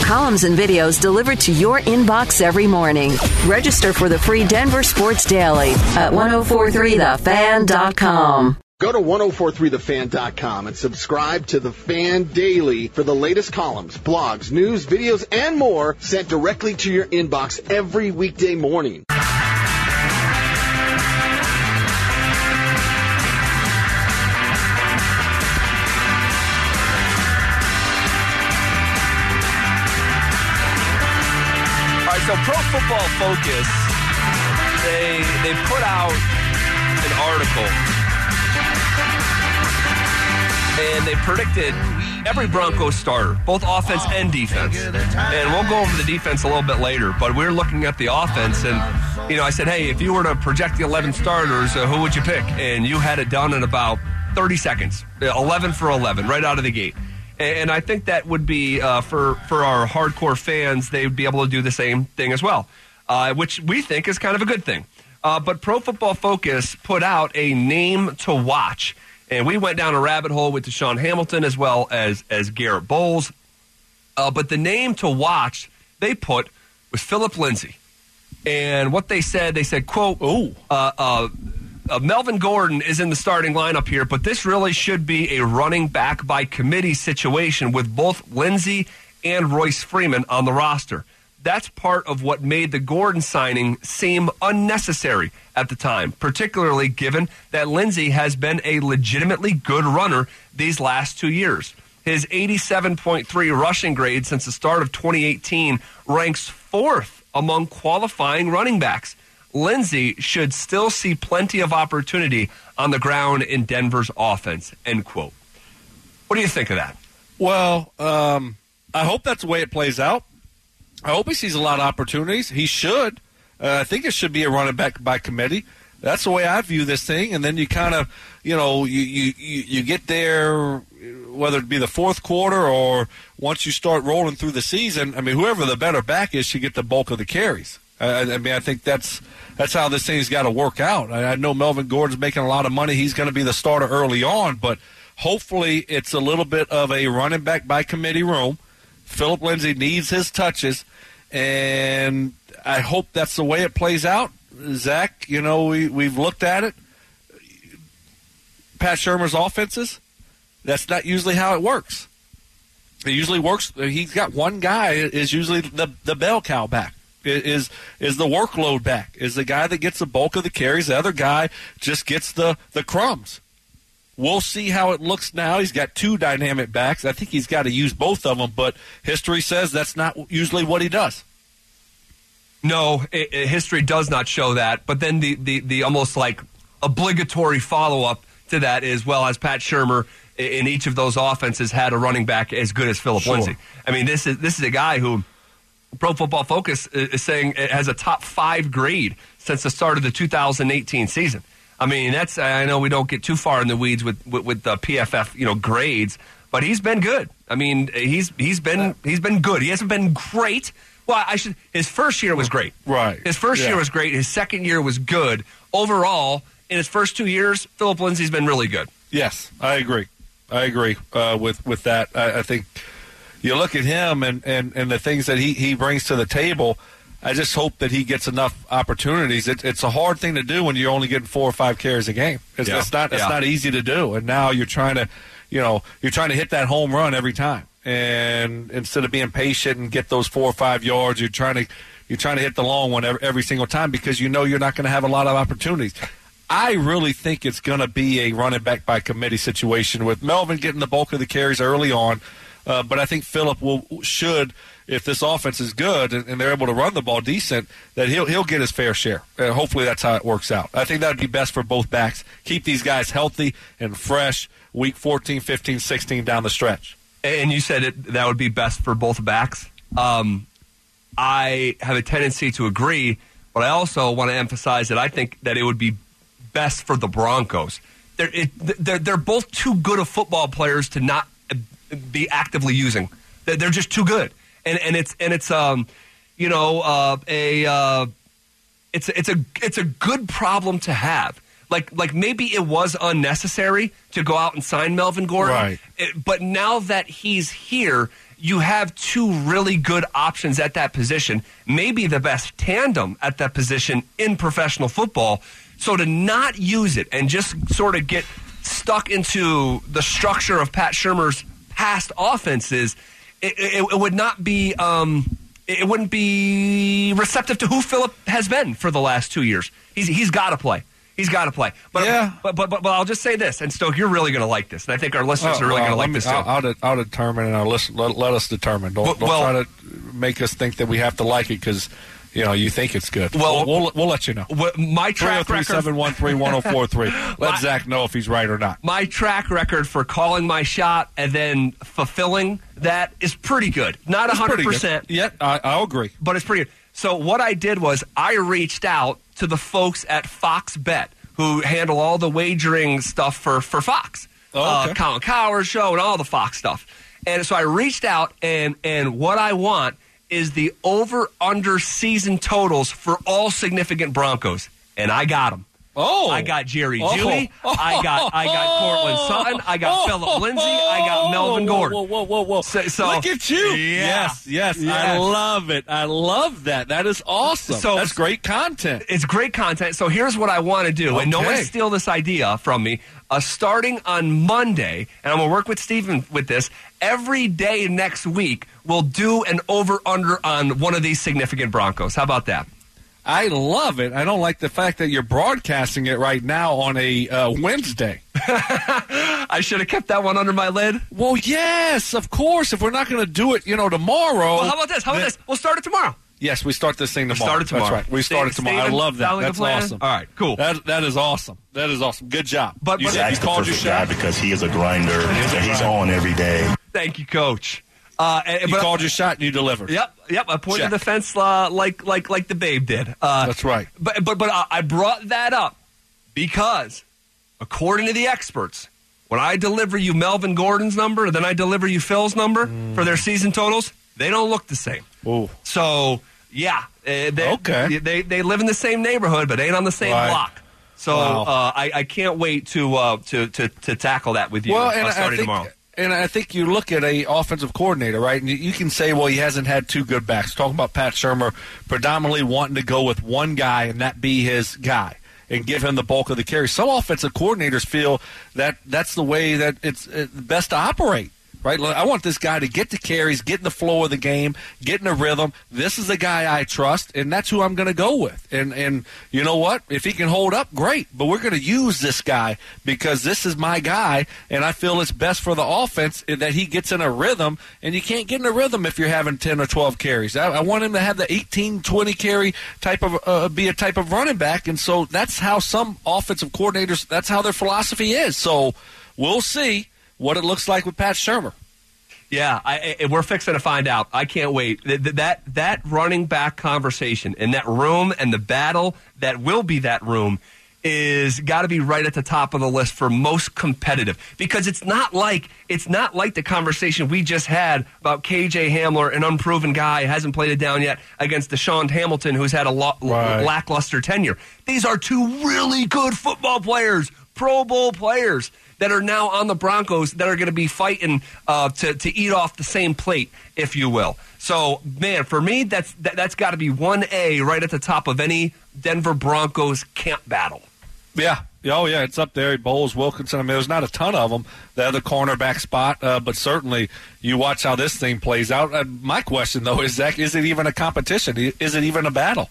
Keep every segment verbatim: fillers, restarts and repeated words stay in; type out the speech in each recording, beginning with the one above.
columns and videos delivered to your inbox every morning. Register for the free Denver Sports Daily at ten forty-three the fan dot com. Go to ten forty-three the fan dot com and subscribe to The Fan Daily for the latest columns, blogs, news, videos, and more sent directly to your inbox every weekday morning. All right, so Pro Football Focus, they they put out an article, and they predicted every Broncos starter, both offense and defense. And we'll go over the defense a little bit later, but we're looking at the offense, and, you know, I said, hey, if you were to project the eleven starters, uh, who would you pick? And you had it done in about thirty seconds, eleven for eleven, right out of the gate. And I think that would be, uh, for, for our hardcore fans, they would be able to do the same thing as well, uh, which we think is kind of a good thing. Uh, but Pro Football Focus put out a name to watch. And we went down a rabbit hole with Deshaun Hamilton as well as, as Garrett Bowles. Uh, but the name to watch they put was Philip Lindsay. And what they said, they said, quote, oh, uh, uh, uh, Melvin Gordon is in the starting lineup here, but this really should be a running back by committee situation with both Lindsay and Royce Freeman on the roster. That's part of what made the Gordon signing seem unnecessary at the time, particularly given that Lindsay has been a legitimately good runner these last two years. His eighty-seven point three rushing grade since the start of twenty eighteen ranks fourth among qualifying running backs. Lindsay should still see plenty of opportunity on the ground in Denver's offense, end quote. What do you think of that? Well, um, I hope that's the way it plays out. I hope he sees a lot of opportunities. He should. Uh, I think it should be a running back by committee. That's the way I view this thing. And then you kind of, you know, you, you, you get there, whether it be the fourth quarter or once you start rolling through the season. I mean, whoever the better back is should get the bulk of the carries. I, I mean, I think that's that's how this thing's got to work out. I, I know Melvin Gordon's making a lot of money. He's going to be the starter early on, but hopefully it's a little bit of a running back by committee room. Philip Lindsay needs his touches, and I hope that's the way it plays out. Zach, you know, we, we've looked at it. Pat Shurmur's offenses, that's not usually how it works. It usually works. He's got one guy is usually the, the bell cow back, is is the workload back, is the guy that gets the bulk of the carries. The other guy just gets the, the crumbs. We'll see how it looks now. He's got two dynamic backs. I think he's got to use both of them, but history says that's not usually what he does. No, it, it, history does not show that. But then the, the, the almost like obligatory follow-up to that is, well, has Pat Shurmur in each of those offenses had a running back as good as Philip Sure. Lindsay? I mean, this is this is a guy who Pro Football Focus is saying has a top five grade since the start of the two thousand eighteen season. I mean, that's I know we don't get too far in the weeds with with, with the P F F, you know, grades, but he's been good. I mean, he's he's been he's been good. He hasn't been great. Well, I should. His first year was great. Right. His first yeah. year was great. His second year was good. Overall, in his first two years, Philip Lindsay's been really good. Yes, I agree. I agree uh, with with that. I, I think you look at him and, and, and the things that he, he brings to the table. I just hope that he gets enough opportunities. It, it's a hard thing to do when you're only getting four or five carries a game. It's, yeah. it's not it's yeah. not easy to do. And now you're trying to, you know, you're trying to hit that home run every time. And instead of being patient and get those four or five yards, you're trying to you're trying to hit the long one every, every single time because you know you're not going to have a lot of opportunities. I really think it's going to be a running back by committee situation with Melvin getting the bulk of the carries early on. Uh, but I think Philip will should, if this offense is good and, and they're able to run the ball decent, that he'll he'll get his fair share. Uh, hopefully that's how it works out. I think that would be best for both backs. Keep these guys healthy and fresh week fourteen, fifteen, sixteen down the stretch. And you said it, that would be best for both backs. Um, I have a tendency to agree, but I also want to emphasize that I think that it would be best for the Broncos. They're, it, they're, they're both too good of football players to not be actively using. They're just too good. And and it's and it's um you know uh, a uh, it's it's a it's a good problem to have. Like like maybe it was unnecessary to go out and sign Melvin Gordon, right? It, but now that he's here, you have two really good options at that position, maybe the best tandem at that position in professional football. So to not use it and just sort of get stuck into the structure of Pat Shurmur's past offenses, it, it, it would not be um, it wouldn't be receptive to who Phillip has been for the last two years. He's he's got to play. He's got to play. But, yeah. but, but but but I'll just say this, and Stoke, you're really going to like this, and I think our listeners Oh, are really well, going to like me, this too. I'll, I'll, de- I'll determine, and I'll listen, let, let us determine. Don't, Well- don't well- try to make us think that we have to like it because you know you think it's good. Well- we'll, we'll, we'll let you know. What- my track three oh three, record. seven one three, one oh four three. Let My- Zach know if he's right or not. My track record for calling my shot and then fulfilling that is pretty good. Not It's pretty one hundred percent. good. Yeah, I, I'll agree. But it's pretty good. So what I did was I reached out to the folks at Fox Bet who handle all the wagering stuff for, for Fox. Oh, okay. uh, Colin Cowherd's show and all the Fox stuff. And so I reached out, and, and what I want is the over-under season totals for all significant Broncos. And I got them. Oh, I got Jerry Oh. Jeudy. I got I got Cortland Sutton. I got Oh. Phillip Lindsay. I got Melvin Whoa, Gordon. Whoa, whoa, whoa, whoa! So- so- Look at you! Yeah. Yes, yes, I Yes. love it. I love that. That is awesome. So- That's great content. It's great content. So here's what I want to do, and no Okay. one steal this idea from me. Uh, starting on Monday, and I'm going to work with Stephen with this, every day next week, we'll do an over-under on one of these significant Broncos. How about that? I love it. I don't like the fact that you're broadcasting it right now on a uh, Wednesday. I should have kept that one under my lid. Well, yes, of course. If we're not going to do it, you know, tomorrow. Well, how about this? How about then- this? We'll start it tomorrow. Yes, we start this thing We'll tomorrow. start it tomorrow. That's right. We start it Steve- tomorrow. I Steven, love that. sound like a That's plan? awesome. All right, cool. That that is awesome. That is awesome. Good job. But- you, but- said He's you called your perfect guy shot. because he is a grinder and he's on every day. Thank you, Coach. Uh, and, You but- called your shot and you delivered. Yep, yep. I pointed Check. the fence uh, like like like the babe did. Uh, That's right. But but but I- I brought that up because, according to the experts, when I deliver you Melvin Gordon's number, and then I deliver you Phil's number Mm. for their season totals, they don't look the same. Ooh. So yeah, uh, they, Okay. They they live in the same neighborhood, but ain't on the same Right. block. So Wow. uh, I, I can't wait to, uh, to to to tackle that with you Well, uh, and I starting think, tomorrow. and I think you look at a offensive coordinator, right? And you, you can say, well, he hasn't had two good backs. Talking about Pat Shurmur predominantly wanting to go with one guy and that be his guy and give him the bulk of the carry. Some offensive coordinators feel that that's the way that it's uh, best to operate. Right, I want this guy to get the carries, get in the flow of the game, get in a rhythm. This is the guy I trust, and that's who I'm going to go with. And and you know what? If he can hold up, great. But we're going to use this guy because this is my guy, and I feel it's best for the offense that he gets in a rhythm. And you can't get in a rhythm if you're having ten or twelve carries. I, I want him to have the eighteen, twenty carry type of uh, be a type of running back, and so that's how some offensive coordinators. That's how their philosophy is. So we'll see what it looks like with Pat Shurmur. Yeah, I, I, we're fixing to find out. I can't wait. Th- th- that that running back conversation in that room and the battle that will be that room is got to be right at the top of the list for most competitive, because it's not like it's not like the conversation we just had about K J Hamler, an unproven guy, hasn't played it down yet, against Deshaun Hamilton, who's had a lo- Right. lackluster tenure. These are two really good football players, Pro Bowl players, that are now on the Broncos that are going to be fighting uh, to, to eat off the same plate, if you will. So, man, for me, that's that, that's got to be one A right at the top of any Denver Broncos camp battle. Yeah. Oh, yeah, it's up there. Bowles, Wilkinson. I mean, there's not a ton of them. The other cornerback spot, uh, but certainly you watch how this thing plays out. Uh, my question, though, is, Zach, is it even a competition? Is it even a battle?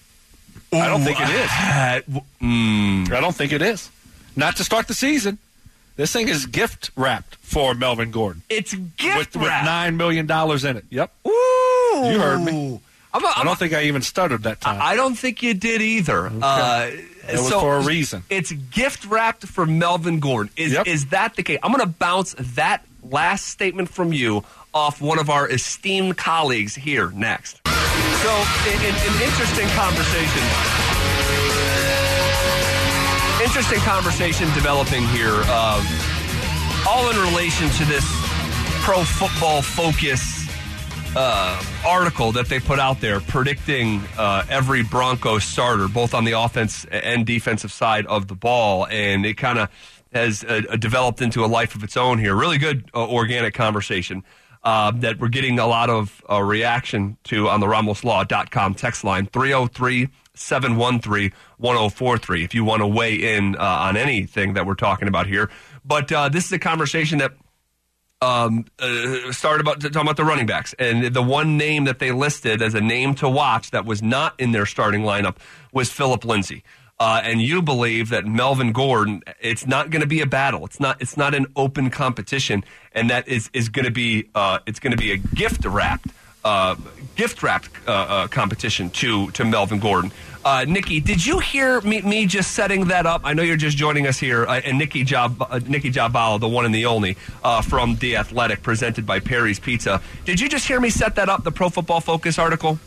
I don't think it is. Uh, mm. I don't think it is. Not to start the season. This thing is gift wrapped for Melvin Gordon. It's gift with, with wrap. nine million dollars in it. Yep. Ooh. You heard me. I'm a, I'm I don't a, think I even stuttered that time. I don't think you did either. Okay. Uh, It was so for a reason. It's gift wrapped for Melvin Gordon. Is Yep. is that the case? I'm going to bounce that last statement from you off one of our esteemed colleagues here next. So, an interesting conversation. Interesting conversation developing here, uh, all in relation to this Pro Football Focus uh, article that they put out there predicting uh, every Broncos starter, both on the offense and defensive side of the ball. And it kind of has uh, developed into a life of its own here. Really good uh, organic conversation. uh, that we're getting a lot of uh, reaction to on the ramos law dot com text line, three oh three, seven one three, one oh four three, if you want to weigh in uh, on anything that we're talking about here. But uh, this is a conversation that um, uh, started about talking about the running backs. And the one name that they listed as a name to watch that was not in their starting lineup was Phillip Lindsay. Uh, and you believe that Melvin Gordon, it's not going to be a battle. It's not. It's not an open competition, and that is is going to be. Uh, it's going to be a gift wrapped, uh, gift wrapped uh, uh, competition to to Melvin Gordon. Uh, Nikki, did you hear me, me just setting that up? I know you're just joining us here, uh, and Nikki Job, uh, Nikki Jabala, the one and the only uh, from The Athletic, presented by Perry's Pizza. Did you just hear me set that up? The Pro Football Focus article.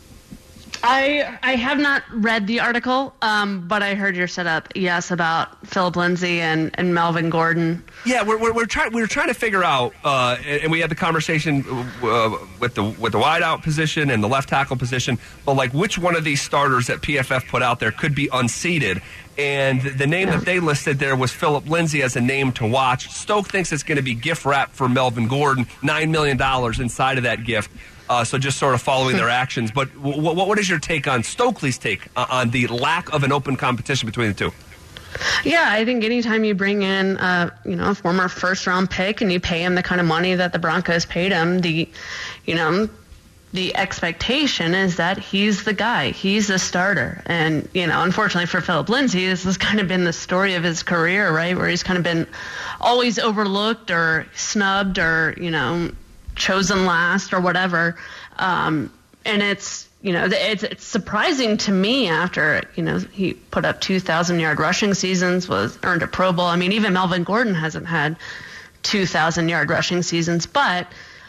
I I have not read the article, um, but I heard your setup. Yes, about Phillip Lindsay and, and Melvin Gordon. Yeah, we're we're, we're trying we were trying to figure out, uh, and, and we had the conversation uh, with the with the wideout position and the left tackle position, but like which one of these starters that P F F put out there could be unseated. And the name yeah. that they listed there was Phillip Lindsay as a name to watch. Stoke thinks it's going to be gift wrap for Melvin Gordon, nine million dollars inside of that gift. Uh, so just sort of following their actions. But w- w- what is your take on Stokely's take uh, on the lack of an open competition between the two? Yeah, I think anytime you bring in, uh, you know, a former first-round pick and you pay him the kind of money that the Broncos paid him, the, you know, the expectation is that he's the guy. He's the starter. And, you know, unfortunately for Phillip Lindsay, this has kind of been the story of his career, right, where he's kind of been always overlooked or snubbed or, you know, chosen last or whatever. Um, and it's, you know, it's, it's surprising to me after, you know, he put up two thousand yard rushing seasons, was earned a Pro Bowl. I mean, even Melvin Gordon hasn't had two thousand yard rushing seasons, but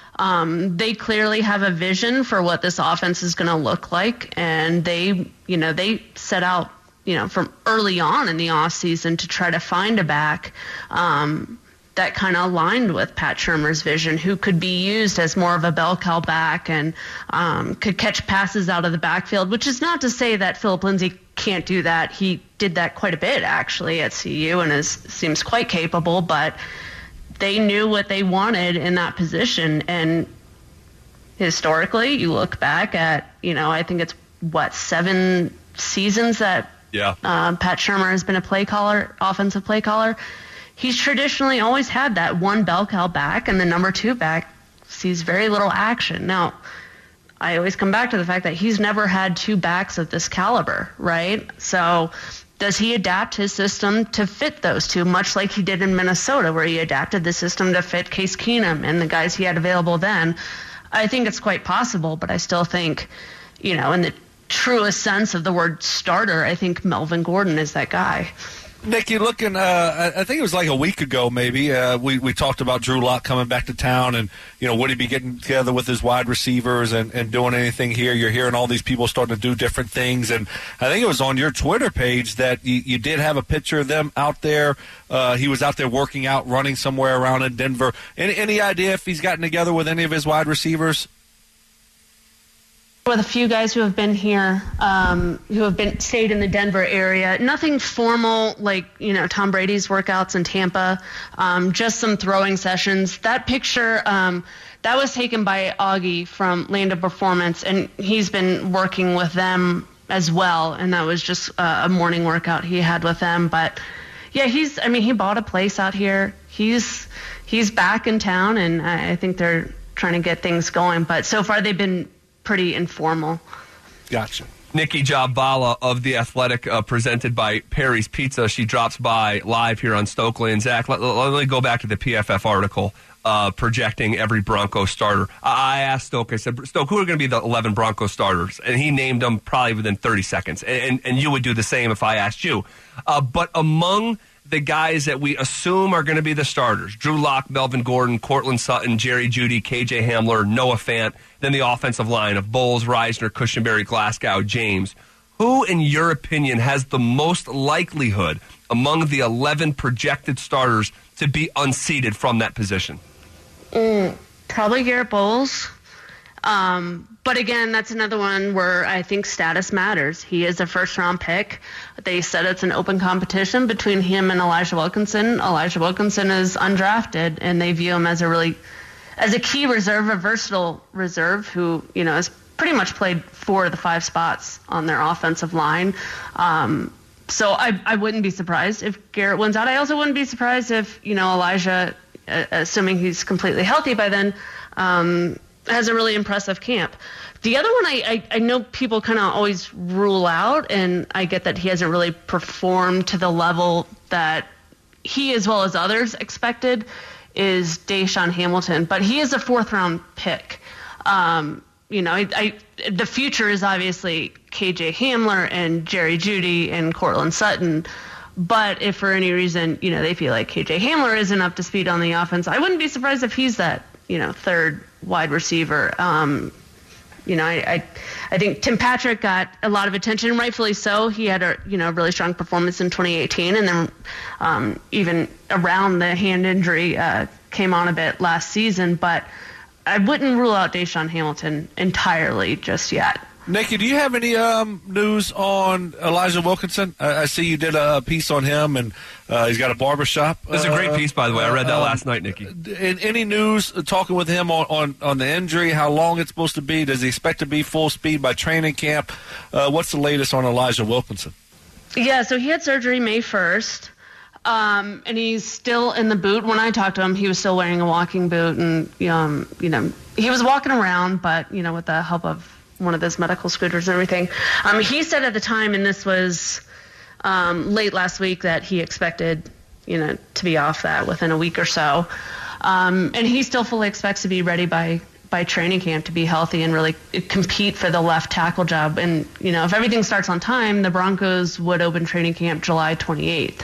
um, they clearly have a vision for what this offense is going to look like. And they, you know, they set out, you know, from early on in the off season to try to find a back, um, that kind of aligned with Pat Shurmur's vision, who could be used as more of a bell cow back and um, could catch passes out of the backfield, which is not to say that Phillip Lindsay can't do that. He did that quite a bit, actually, at C U and is, seems quite capable, but they knew what they wanted in that position. And historically, you look back at, you know, I think it's, what, seven seasons that yeah. uh, Pat Shurmur has been a play caller, offensive play caller. He's traditionally always had that one bell cow back, and the number two back sees very little action. Now, I always come back to the fact that he's never had two backs of this caliber, right? So does he adapt his system to fit those two, much like he did in Minnesota, where he adapted the system to fit Case Keenum and the guys he had available then? I think it's quite possible, but I still think, you know, in the truest sense of the word starter, I think Melvin Gordon is that guy. Nick, you're looking, uh, I think it was like a week ago maybe, uh, we, we talked about Drew Lock coming back to town and, you know, would he be getting together with his wide receivers and, and doing anything here? You're hearing all these people starting to do different things. And I think it was on your Twitter page that you, you did have a picture of them out there. Uh, he was out there working out, running somewhere around in Denver. Any, any idea if he's gotten together with any of his wide receivers? With a few guys who have been here, um, who have been stayed in the Denver area. Nothing formal like, you know, Tom Brady's workouts in Tampa, um, just some throwing sessions. That picture, um, that was taken by Augie from Land of Performance, and he's been working with them as well, and that was just uh, a morning workout he had with them. But, yeah, he's, I mean, he bought a place out here. He's, he's back in town, and I, I think they're trying to get things going. But so far they've been pretty informal. Gotcha. Nikki Jabala of The Athletic, uh, presented by Perry's Pizza. She drops by live here on Stokely. And, Zach, let, let me go back to the P F F article uh, projecting every Bronco starter. I, I asked Stoke, I said, Stoke, who are going to be the eleven Bronco starters? And he named them probably within thirty seconds. And, and, and you would do the same if I asked you. Uh, but among the guys that we assume are going to be the starters, Drew Lock, Melvin Gordon, Cortland Sutton, Jerry Jeudy, K J Hamler, Noah Fant, then the offensive line of Bowles, Reisner, Cushenberry, Glasgow, James. Who, in your opinion, has the most likelihood among the eleven projected starters to be unseated from that position? Mm, probably Garrett Bowles. Um, but again, that's another one where I think status matters. He is a first-round pick. They said it's an open competition between him and Elijah Wilkinson. Elijah Wilkinson is undrafted, and they view him as a really as a key reserve, a versatile reserve who, you know, has pretty much played four of the five spots on their offensive line. Um, so I, I wouldn't be surprised if Garrett wins out. I also wouldn't be surprised if, you know, Elijah, uh, assuming he's completely healthy by then, um, has a really impressive camp. The other one I, I, I know people kind of always rule out, and I get that he hasn't really performed to the level that he as well as others expected, is DaeSean Hamilton. But he is a fourth-round pick. Um, you know, I, I, the future is obviously K J Hamler and Jerry Jeudy and Cortland Sutton. But if for any reason, you know, they feel like K J Hamler isn't up to speed on the offense, I wouldn't be surprised if he's that, you know, third wide receiver. Um, you know, I, I I think Tim Patrick got a lot of attention, rightfully so. He had a, you know, really strong performance in twenty eighteen, and then um, even around the hand injury uh, came on a bit last season. But I wouldn't rule out DaeSean Hamilton entirely just yet. Nikki, do you have any um, news on Elijah Wilkinson? I, I see you did a piece on him, and uh, he's got a barbershop. It's a great piece, by the way. I read that uh, last night, Nikki. And any news uh, talking with him on, on, on the injury, how long it's supposed to be? Does he expect to be full speed by training camp? Uh, what's the latest on Elijah Wilkinson? Yeah, so he had surgery May first, um, and he's still in the boot. When I talked to him, he was still wearing a walking boot, and um, you know, he was walking around, but you know, with the help of one of those medical scooters and everything. Um, he said at the time, and this was um, late last week, that he expected, you know, to be off that within a week or so. Um, and he still fully expects to be ready by, by training camp to be healthy and really compete for the left tackle job. And, you know, if everything starts on time, the Broncos would open training camp July twenty-eighth.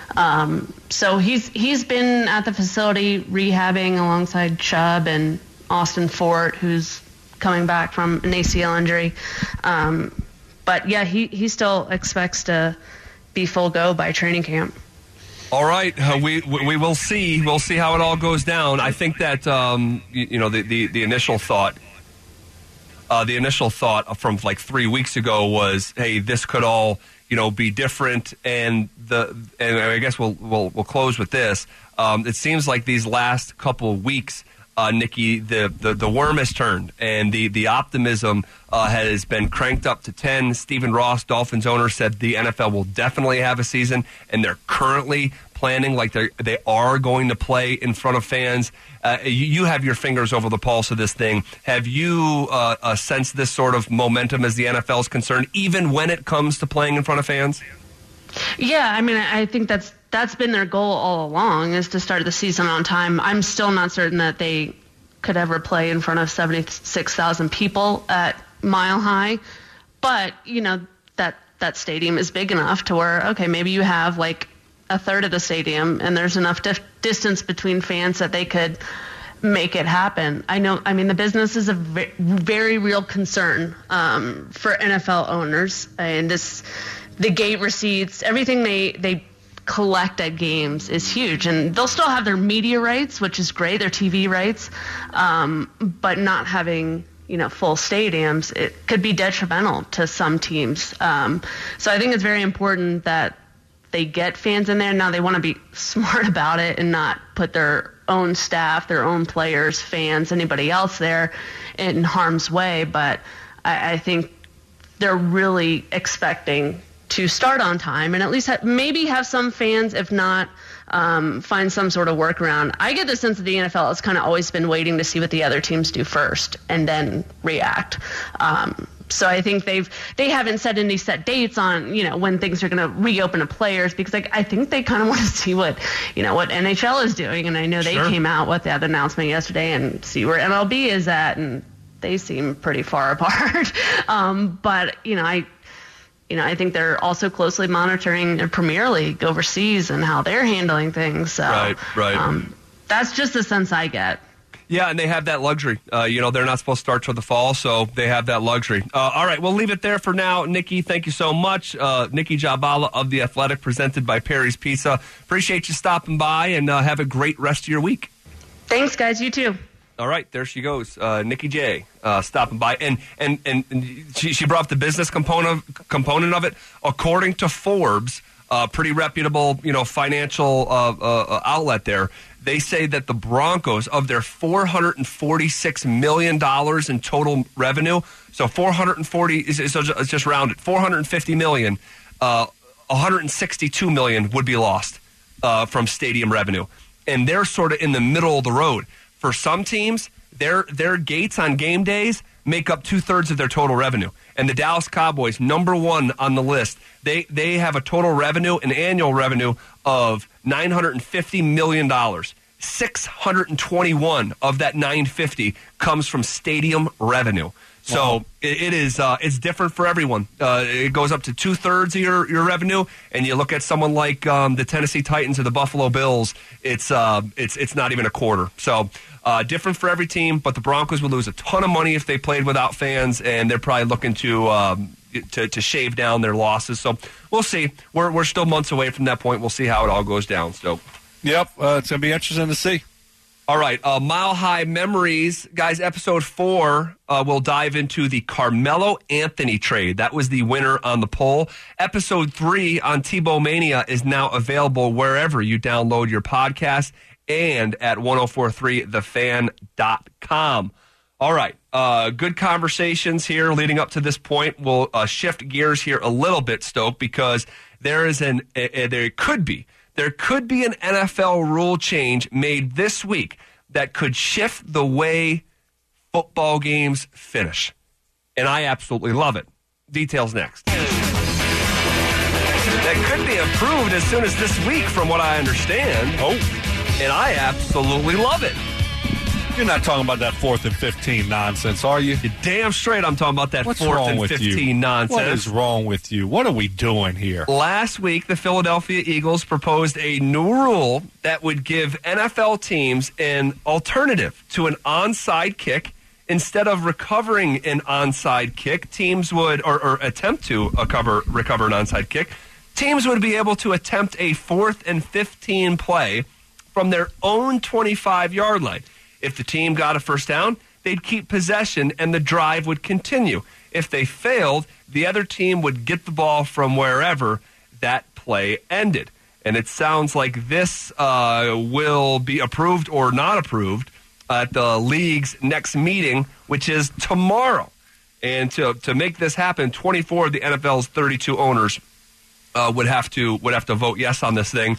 Um, so he's he's been at the facility rehabbing alongside Chubb and Austin Fort, who's coming back from an A C L injury. Um, but, yeah, he, he still expects to be full go by training camp. All right, uh, we we will see. We'll see how it all goes down. I think that, um, you, you know, the, the, the initial thought, uh, the initial thought from like three weeks ago was, hey, this could all, you know, be different. And the and I guess we'll we'll, we'll close with this. Um, it seems like these last couple of weeks, Uh, Nikki, the, the, the worm has turned, and the, the optimism uh, has been cranked up to ten. Stephen Ross, Dolphins owner, said the N F L will definitely have a season, and they're currently planning like they they are going to play in front of fans. Uh, you, you have your fingers over the pulse of this thing. Have you uh, uh, sensed this sort of momentum as the N F L is concerned, even when it comes to playing in front of fans? Yeah, I mean, I think that's that's been their goal all along, is to start the season on time. I'm still not certain that they could ever play in front of seventy-six thousand people at Mile High, but you know, that that stadium is big enough to where, okay, maybe you have like a third of the stadium and there's enough dif- distance between fans that they could make it happen. I know, I mean, the business is a v- very real concern um, for N F L owners, and this, the gate receipts, everything they, they collect at games is huge, and they'll still have their media rights, which is great, their T V rights, um, but not having, you know, full stadiums, it could be detrimental to some teams. Um, so I think it's very important that they get fans in there. Now they want to be smart about it and not put their own staff, their own players, fans, anybody else there in harm's way, but I, I think they're really expecting to start on time and at least have, maybe have some fans, if not um, find some sort of workaround. I get the sense that the N F L has kind of always been waiting to see what the other teams do first and then react. Um, so I think they've they haven't set any set dates on, you know, when things are going to reopen to players, because like I think they kind of want to see what, you know, what N H L is doing, and I know they Sure. came out with that announcement yesterday and see where M L B is at, and they seem pretty far apart. um, but you know, I. You know, I think they're also closely monitoring the Premier League overseas and how they're handling things. So, Right, right. Um, that's just the sense I get. Yeah, and they have that luxury. Uh, you know, they're not supposed to start till the fall, so they have that luxury. Uh, all right, we'll leave it there for now. Nikki, thank you so much. Uh, Nikki Jhabvala of The Athletic, presented by Perry's Pizza. Appreciate you stopping by, and uh, have a great rest of your week. Thanks, guys. You too. All right, there she goes, uh, Nikki J, uh, stopping by, and and and she, she brought up the business component component of it. According to Forbes, uh, pretty reputable, you know, financial uh, uh, outlet there. They say that the Broncos, of their four hundred forty-six million dollars in total revenue, so four hundred forty, so just round it, four hundred fifty million dollars, uh, one hundred sixty-two million dollars would be lost uh, from stadium revenue. And they're sort of in the middle of the road. For some teams, their their gates on game days make up two-thirds of their total revenue. And the Dallas Cowboys, number one on the list, they, they have a total revenue, an annual revenue of nine hundred fifty million dollars. six hundred twenty-one of that nine hundred fifty comes from stadium revenue. So wow. it, it is uh, it's different for everyone. Uh, it goes up to two thirds of your, your revenue, and you look at someone like um, the Tennessee Titans or the Buffalo Bills. It's uh, it's it's not even a quarter. So uh, different for every team. But the Broncos would lose a ton of money if they played without fans, and they're probably looking to um, to, to shave down their losses. So we'll see. We're we're still months away from that point. We'll see how it all goes down. So. Yep, uh, it's going to be interesting to see. All right, uh, Mile High Memories. Guys, episode four, uh, we'll dive into the Carmelo Anthony trade. That was the winner on the poll. Episode three on Tebow Mania is now available wherever you download your podcast and at ten forty-three the fan dot com. All right, uh, good conversations here leading up to this point. We'll uh, shift gears here a little bit, Stoke, because there is an uh, there could be There could be an N F L rule change made this week that could shift the way football games finish. And I absolutely love it. Details next. That could be approved as soon as this week, from what I understand. Oh. And I absolutely love it. You're not talking about that fourth and fifteen nonsense, are you? You're damn straight I'm talking about that What's fourth wrong and with fifteen you? nonsense. What is wrong with you? What are we doing here? Last week, the Philadelphia Eagles proposed a new rule that would give N F L teams an alternative to an onside kick. Instead of recovering an onside kick, teams would, or, or attempt to recover, recover an onside kick, teams would be able to attempt a fourth and fifteen play from their own twenty-five-yard line. If the team got a first down, they'd keep possession and the drive would continue. If they failed, the other team would get the ball from wherever that play ended. And it sounds like this uh, will be approved or not approved at the league's next meeting, which is tomorrow. And to to make this happen, twenty-four of the N F L's thirty-two owners uh, would have to would have to vote yes on this thing.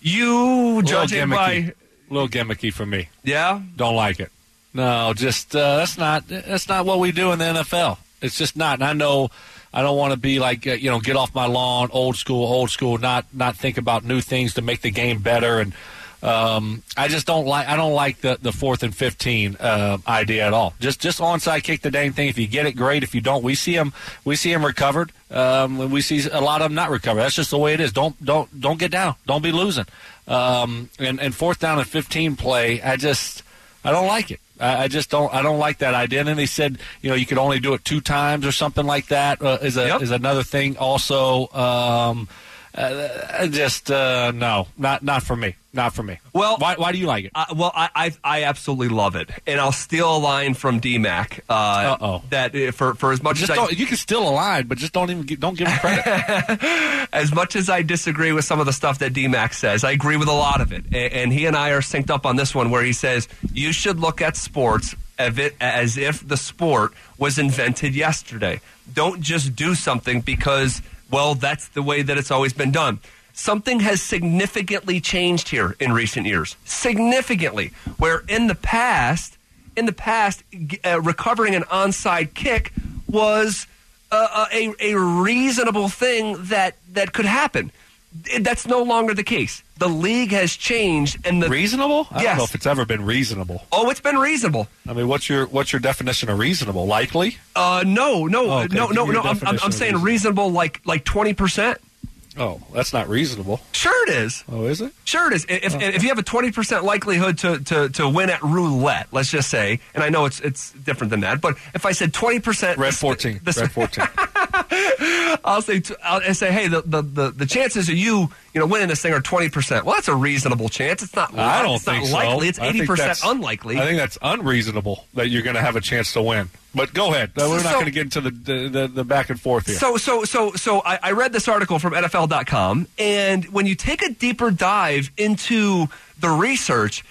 You judging by. A little gimmicky for me. Yeah? Don't like it. No, just uh, that's not that's not what we do in the N F L. It's just not. And I know I don't want to be like, uh, you know, get off my lawn, old school, old school, not not think about new things to make the game better. And um, I just don't like I don't like the, the fourth and fifteen uh, idea at all. Just just onside kick the dang thing. If you get it, great. If you don't, we see them we see them recovered. Um, we see a lot of them not recovered. That's just the way it is. Don't don't don't get down. Don't be losing. Um, and, and fourth down and fifteen play, I just, I don't like it. I, I just don't, I don't like that idea. And then they said, you know, you could only do it two times or something like that. Uh, is a yep. is another thing. Also, um, uh, just uh, no, not not for me. Not for me. Well, why, why do you like it? Uh, well, I, I I absolutely love it, and I'll steal a line from D Mac. Uh, Uh-oh. That uh, for for as much just as don't, I, you can steal a line, but just don't even don't give him credit. As much as I disagree with some of the stuff that D Mac says, I agree with a lot of it, and, and he and I are synced up on this one, where he says you should look at sports as, it, as if the sport was invented yesterday. Don't just do something because, well, that's the way that it's always been done. Something has significantly changed here in recent years. Significantly. Where in the past, in the past, uh, recovering an onside kick was uh, a, a reasonable thing that, that could happen. That's no longer the case. The league has changed, and the reasonable. I yes. don't know if it's ever been reasonable. Oh, it's been reasonable. I mean, what's your what's your definition of reasonable? Likely? Uh, no, no, oh, okay. no, no, no. I'm, I'm, I'm saying reasonable. reasonable, like like twenty percent. Oh, that's not reasonable. Sure it is. Oh, is it? Sure it is. If oh. if you have a twenty percent likelihood to, to, to win at roulette, let's just say, and I know it's it's different than that, but if I said twenty percent... Red fourteen. The, the, Red fourteen. I'll say, I'll say, hey, the, the, the, the chances of you, you know, winning this thing are twenty percent. Well, that's a reasonable chance. It's not, I don't it's think not likely. So. It's eighty percent unlikely. I think that's unreasonable that you're going to have a chance to win. But go ahead. We're not So- going to get into the, the, the, the back and forth here. So, so, so, so I, I read this article from N F L dot com, and when you take a deeper dive into the research,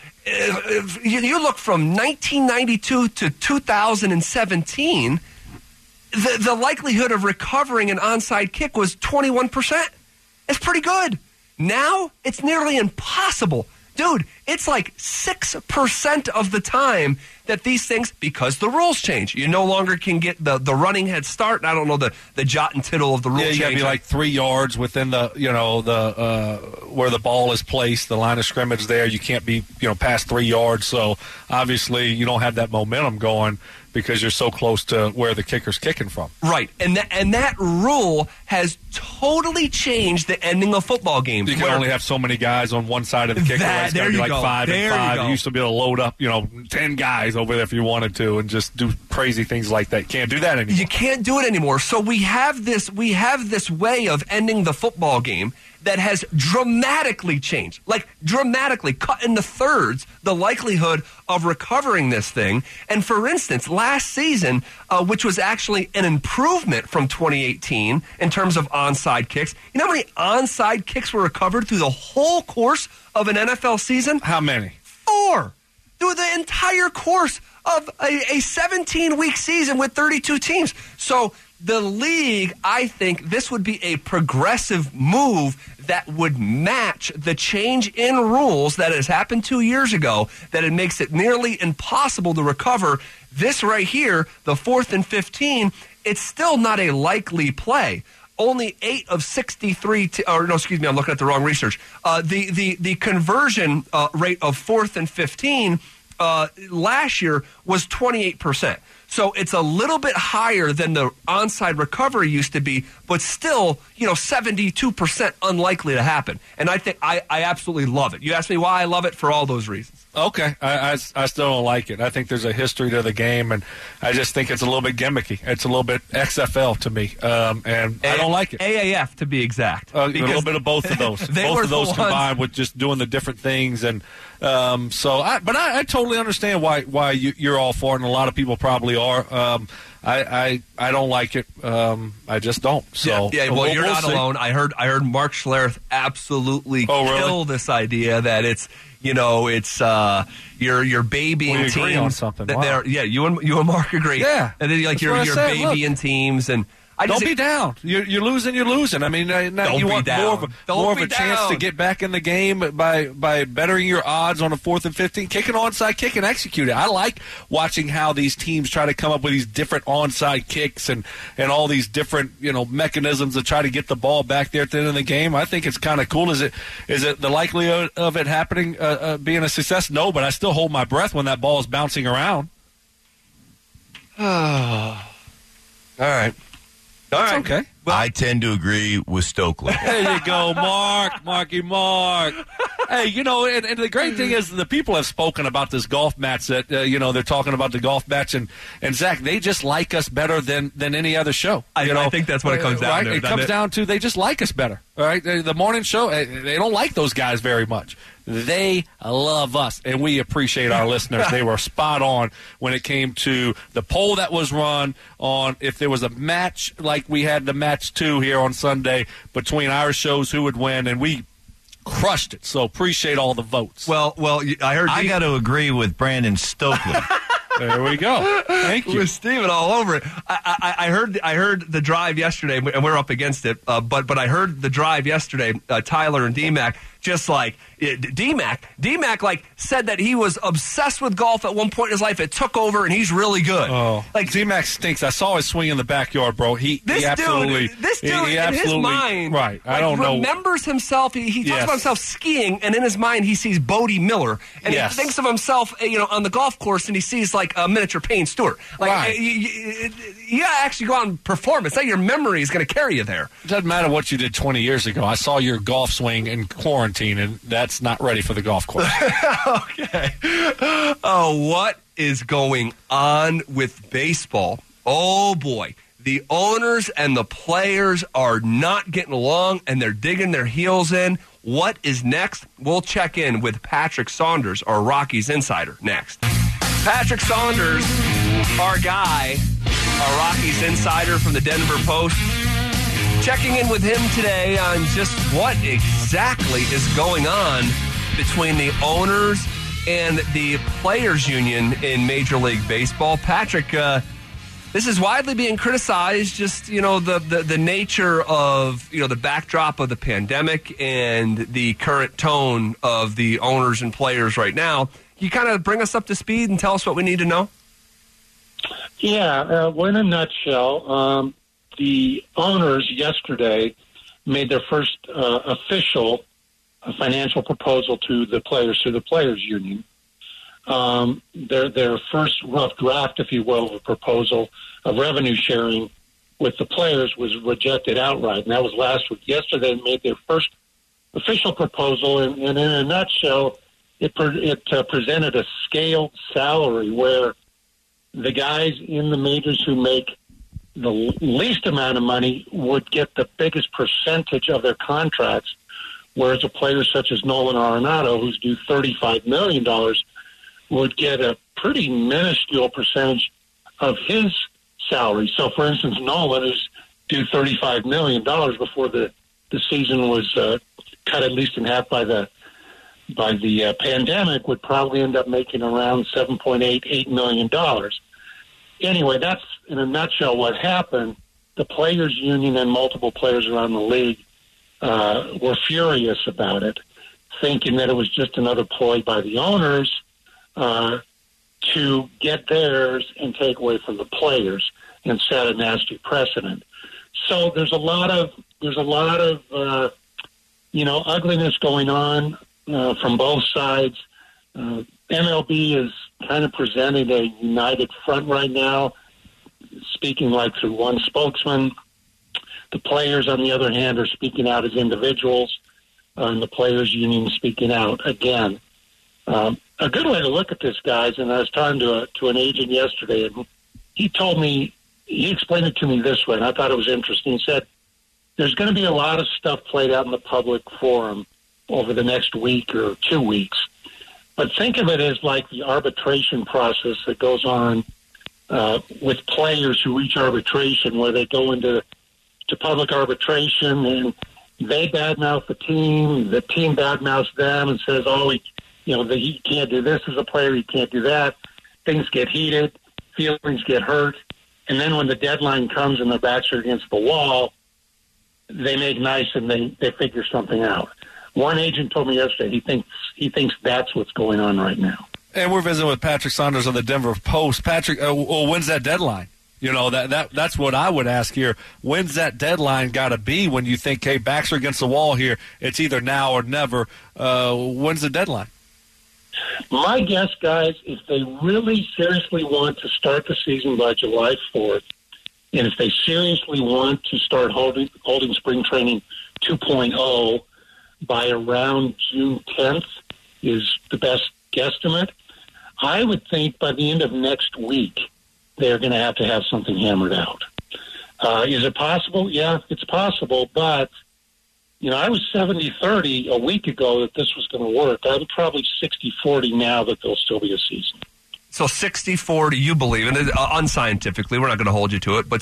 if you, you look from nineteen ninety-two to two thousand seventeen, the, the likelihood of recovering an onside kick was twenty-one percent. It's pretty good. Now, it's nearly impossible. Dude, it's like six percent of the time that these things, because the rules change, you no longer can get the, the running head start. I don't know the, the jot and tittle of the rule yeah, change. you got to be like three yards within the, you know, the uh, where the ball is placed, the line of scrimmage there. You can't be, you know, past three yards. So obviously you don't have that momentum going because you're so close to where the kicker's kicking from. Right, and that, and that rule has totally changed the ending of football games. You can where- only have so many guys on one side of the kicker. That- It's got there to be you like go. five There and you five. go. You used to be able to load up, you know, ten guys over there if you wanted to, and just do crazy things like that. You can't do that anymore. You can't do it anymore. So we have this we have this way of ending the football game that has dramatically changed, like dramatically cut into thirds the likelihood of recovering this thing. And for instance, last season, uh, which was actually an improvement from twenty eighteen in terms of onside kicks, you know how many onside kicks were recovered through the whole course of an N F L season? How many? Four. Through the entire course of a seventeen-week season with thirty-two teams. So the league, I think this would be a progressive move that would match the change in rules that has happened two years ago, that it makes it nearly impossible to recover. This right here, the fourth and fifteen, it's still not a likely play. Only eight of sixty-three, t- or no, excuse me, I'm looking at the wrong research. Uh, the, the, the conversion uh, rate of fourth and fifteen uh, last year was twenty-eight percent. So it's a little bit higher than the onside recovery used to be, but still, you know, seventy-two percent unlikely to happen. And I think I, I absolutely love it. You asked me why I love it, for all those reasons. Okay, I, I, I still don't like it. I think there's a history to the game, and I just think it's a little bit gimmicky. It's a little bit X F L to me, um, and I don't like it. A A F, to be exact. Uh, a little bit of both of those. They both were of those the combined ones- with just doing the different things, and um, so. I, but I, I totally understand why why you, you're all for it, and a lot of people probably are. Um, I, I I don't like it. Um, I just don't. So yeah, yeah, well, we'll, you're we'll not see. alone. I heard I heard Mark Schlereth absolutely Oh, really? kill this idea that it's, you know, it's uh, your your babying We agree teams. on something. That Wow. they're, yeah, you and you and Mark agree. Yeah, and then like that's your what I your said. babying Look. teams, and I Don't just be down. You're, you're losing. You're losing. I mean, uh, now Don't you be want down. more of a, Don't more of be a chance to down. get back in the game by by bettering your odds on a fourth and fifteen, kick an onside kick and execute it. I like watching how these teams try to come up with these different onside kicks and, and all these different, you know, mechanisms to try to get the ball back there at the end of the game. I think it's kind of cool. Is it is it the likelihood of it happening uh, uh, being a success? No, but I still hold my breath when that ball is bouncing around. all right. All That's right. okay. I tend to agree with Stokely. There you go, Mark, Marky Mark. Hey, you know, and, and the great thing is the people have spoken about this golf match that, uh, you know, they're talking about the golf match. And, and Zach, they just like us better than, than any other show. I- you know? I think that's what it comes down right? to, It doesn't comes it? down to they just like us better. All right? The the morning show, eh, they don't like those guys very much. They love us, and we appreciate our listeners. They were spot on when it came to the poll that was run on if there was a match like we had the match two here on Sunday between our shows, who would win, and we crushed it. So appreciate all the votes. Well, well, I heard I D- got to agree with Brandon Stokely. There we go. Thank you. with Steven all over it. I, I, I heard I heard the drive yesterday, and we're up against it. Uh, but but I heard the drive yesterday. Uh, Tyler and D-Mac just like D-Mac. D-Mac like said that he was obsessed with golf at one point in his life. It took over, and he's really good. Oh, like like Z-Max stinks. I saw his swing in the backyard, bro. He, This he absolutely, dude, this he- dude, he in his absolutely- mind, right? I like, don't know. remembers himself. He, he talks Yes. about himself skiing, and in his mind, he sees Bodie Miller, and Yes. he thinks of himself, uh, you know, on the golf course, and he sees like a miniature Payne Stewart. Like, Right. uh, you, you, you gotta actually go out and perform. It's not your memory is going to carry you there. It doesn't matter what you did twenty years ago. I saw your golf swing in quarantine, and that's not ready for the golf course. Okay. Oh, what is going on with baseball? Oh, boy. The owners and the players are not getting along, and they're digging their heels in. What is next? We'll check in with Patrick Saunders, our Rockies insider, next. Patrick Saunders, our guy, our Rockies insider from the Denver Post. Checking in with him today on just what exactly is going on between the owners and the players union in Major League Baseball. Patrick, uh, this is widely being criticized, just, you know, the, the, the nature of, you know, the backdrop of the pandemic and the current tone of the owners and players right now. Can you kind of bring us up to speed and tell us what we need to know? Yeah, uh, well, in a nutshell, um, the owners yesterday made their first uh, official uh, financial proposal to the players, to the players union. Um, their their first rough draft, if you will, of a proposal of revenue sharing with the players was rejected outright, and that was last week. Yesterday, they made their first official proposal, and, and in a nutshell, it it uh, presented a scaled salary where the guys in the majors who make the least amount of money would get the biggest percentage of their contracts, whereas a player such as Nolan Arenado, who's due thirty-five million dollars, would get a pretty minuscule percentage of his salary. So, for instance, Nolan is due thirty-five million dollars before the, the season was uh, cut at least in half by the by the uh, pandemic, would probably end up making around seven point eight, eight million dollars. Anyway, that's in a nutshell what happened. The players' union and multiple players around the league uh, were furious about it, thinking that it was just another ploy by the owners uh, to get theirs and take away from the players and set a nasty precedent. So there's a lot of there's a lot of uh, you know ugliness going on uh, from both sides. Uh, M L B is kind of presenting a united front right now, speaking like through one spokesman. The players, on the other hand, are speaking out as individuals, uh, and the players' union speaking out again. Um, a good way to look at this, guys, and I was talking to a, to an agent yesterday, and he told me, he explained it to me this way, and I thought it was interesting. He said, there's going to be a lot of stuff played out in the public forum over the next week or two weeks. But think of it as like the arbitration process that goes on uh, with players who reach arbitration, where they go into to public arbitration and they badmouth the team, the team badmouths them and says, oh, he, you know, the, he can't do this as a player, he can't do that. Things get heated, feelings get hurt, and then when the deadline comes and their backs are against the wall, they make nice and they, they figure something out. One agent told me yesterday he thinks he thinks that's what's going on right now. And we're visiting with Patrick Saunders of the Denver Post. Patrick, uh, well, when's that deadline? You know, that, that that's what I would ask here. When's that deadline got to be when you think, hey, backs are against the wall here? It's either now or never. Uh, when's the deadline? My guess, guys, if they really seriously want to start the season by July fourth, and if they seriously want to start holding, holding spring training two point oh, by around June tenth is the best guesstimate. I would think by the end of next week, they're going to have to have something hammered out. Uh, is it possible? Yeah, it's possible. But, you know, I was seventy thirty a week ago that this was going to work. I'm probably sixty forty now that there'll still be a season. So sixty forty, you believe, and uh, unscientifically, we're not going to hold you to it, but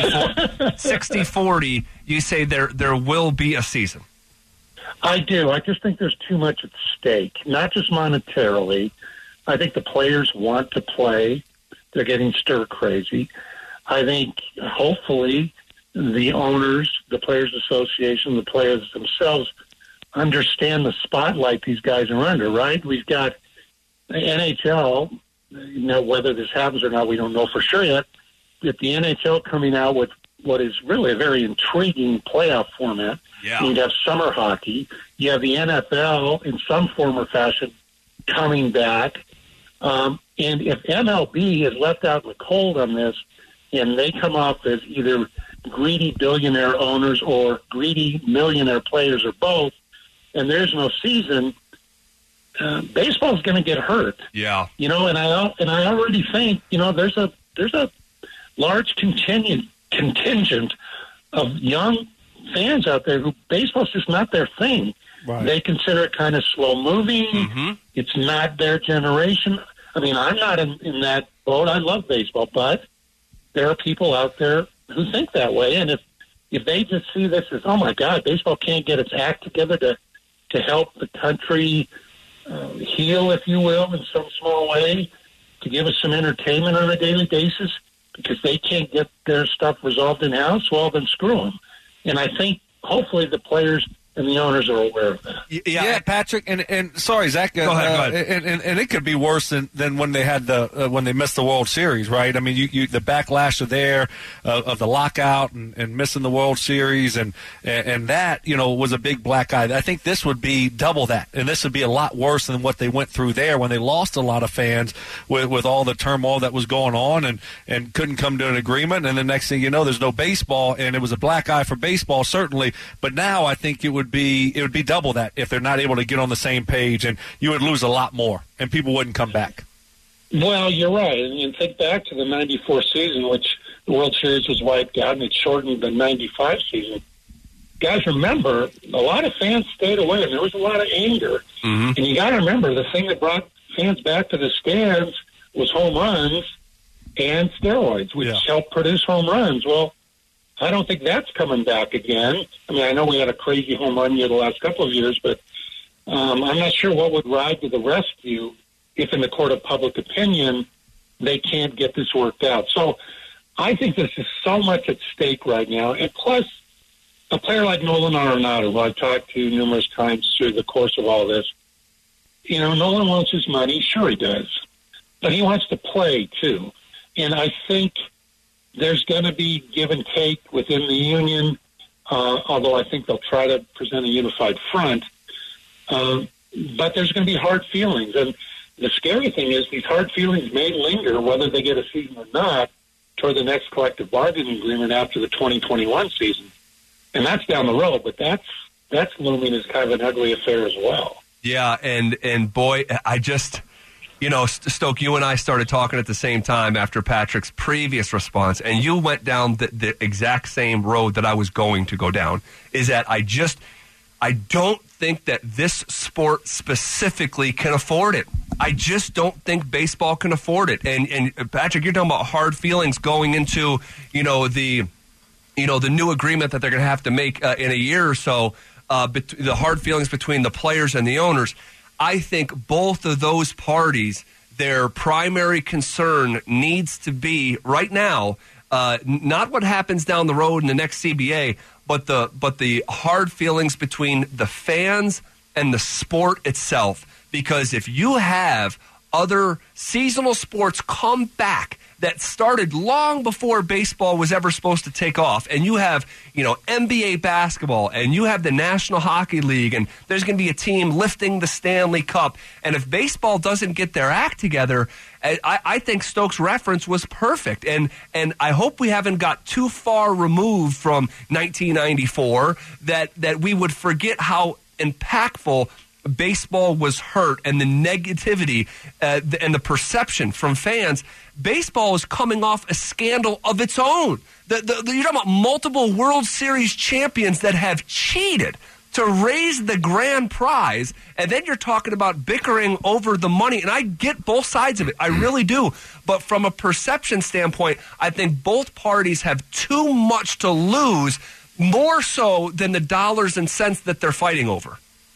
sixty forty, you say there there will be a season. I do. I just think there's too much at stake, not just monetarily. I think the players want to play. They're getting stir crazy. I think hopefully the owners, the Players Association, the players themselves understand the spotlight these guys are under, right? We've got the N H L, you know, whether this happens or not, we don't know for sure yet, but the N H L coming out with what is really a very intriguing playoff format. Yeah. You'd have summer hockey. You have the N F L in some form or fashion coming back. Um, and if M L B is left out in the cold on this and they come off as either greedy billionaire owners or greedy millionaire players or both, and there's no season, uh, baseball's going to get hurt. Yeah. You know, and I and I already think, you know, there's a there's a large contingent contingent of young fans out there who baseball's just not their thing. Right. They consider it kind of slow moving. Mm-hmm. It's not their generation. I mean, I'm not in, in that boat. I love baseball, but there are people out there who think that way. And if, if they just see this as, oh, my God, baseball can't get its act together to, to help the country uh, heal, if you will, in some small way, to give us some entertainment on a daily basis because they can't get their stuff resolved in-house, well, then screw them. And I think hopefully the players and the owners are aware of that. Yeah, yeah Patrick, and, and sorry, Zach. Go ahead, uh, go ahead. And, and, and it could be worse than, than when they had the uh, when they missed the World Series, right? I mean, you, you the backlash of there uh, of the lockout and, and missing the World Series, and, and and that you know was a big black eye. I think this would be double that, and this would be a lot worse than what they went through there when they lost a lot of fans with with all the turmoil that was going on and and couldn't come to an agreement. And the next thing you know, there's no baseball, and it was a black eye for baseball certainly. But now I think it would be it would be double that if they're not able to get on the same page, and you would lose a lot more, and people wouldn't come back. Well, you're right. And you think back to the ninety-four season, which the World Series was wiped out, and it shortened the ninety-five season. Guys, remember, a lot of fans stayed away, and there was a lot of anger. Mm-hmm. And you got to remember, the thing that brought fans back to the stands was home runs and steroids, which yeah. helped produce home runs. Well, I don't think that's coming back again. I mean, I know we had a crazy home run year the last couple of years, but um, I'm not sure what would ride to the rescue if in the court of public opinion they can't get this worked out. So I think this is so much at stake right now. And plus, a player like Nolan Arenado, who I've talked to numerous times through the course of all this, you know, Nolan wants his money. Sure he does. But he wants to play, too. And I think there's going to be give and take within the union, uh, although I think they'll try to present a unified front. Um, but there's going to be hard feelings. And the scary thing is these hard feelings may linger, whether they get a season or not, toward the next collective bargaining agreement after the twenty twenty-one season. And that's down the road, but that's that's looming as kind of an ugly affair as well. Yeah, and, and boy, I just... You know, Stoke, you and I started talking at the same time after Patrick's previous response, and you went down the, the exact same road that I was going to go down, is that I just, I don't think that this sport specifically can afford it. I just don't think baseball can afford it. And, and Patrick, you're talking about hard feelings going into, you know, the, you know, the new agreement that they're going to have to make uh, in a year or so, uh, bet- the hard feelings between the players and the owners. I think both of those parties, their primary concern needs to be right now, uh, not what happens down the road in the next C B A, but the but the hard feelings between the fans and the sport itself. Because if you have other seasonal sports come back that started long before baseball was ever supposed to take off, and you have, you know, N B A basketball, and you have the National Hockey League, and there's going to be a team lifting the Stanley Cup, and if baseball doesn't get their act together, I, I think Stokes' reference was perfect, and and I hope we haven't got too far removed from nineteen ninety-four that that we would forget how impactful baseball was hurt, and the negativity uh, and the perception from fans. Baseball is coming off a scandal of its own. The, the, the, you're talking about multiple World Series champions that have cheated to raise the grand prize, and then you're talking about bickering over the money. And I get both sides of it. I really do. But from a perception standpoint, I think both parties have too much to lose, more so than the dollars and cents that they're fighting over.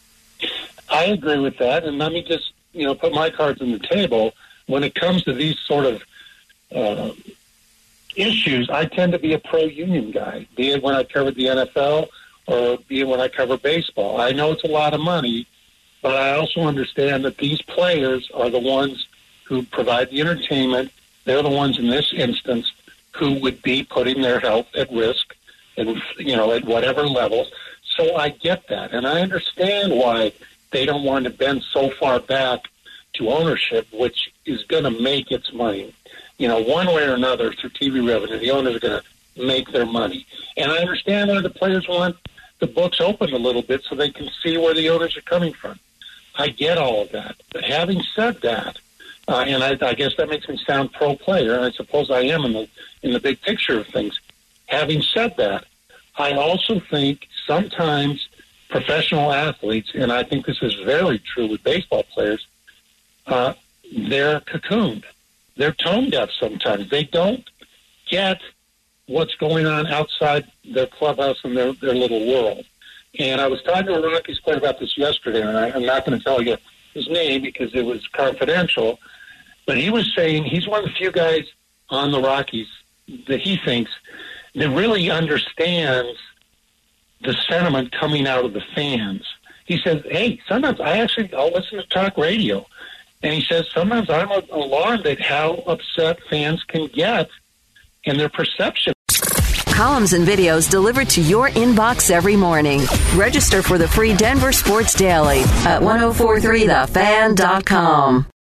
I agree with that, and let me just, you know, put my cards on the table. When it comes to these sort of uh, issues, I tend to be a pro-union guy, be it when I covered the N F L or be it when I cover baseball. I know it's a lot of money, but I also understand that these players are the ones who provide the entertainment. They're the ones in this instance who would be putting their health at risk, and you know, at whatever level. So I get that, and I understand why they don't want to bend so far back to ownership, which is going to make its money. You know, one way or another, through T V revenue, the owners are going to make their money. And I understand why the players want the books open a little bit so they can see where the owners are coming from. I get all of that. But having said that, uh, and I, I guess that makes me sound pro-player, and I suppose I am in the in the big picture of things. Having said that, I also think sometimes professional athletes, and I think this is very true with baseball players, uh, they're cocooned. They're tone deaf sometimes. They don't get what's going on outside their clubhouse and their, their little world. And I was talking to a Rockies player about this yesterday, and I, I'm not going to tell you his name because it was confidential, but he was saying he's one of the few guys on the Rockies that he thinks that really understands the sentiment coming out of the fans. He says, hey, sometimes I actually, I'll listen to talk radio. And he says, sometimes I'm alarmed at how upset fans can get and their perception. Columns and videos delivered to your inbox every morning. Register for the free Denver Sports Daily at ten forty-three the fan dot com.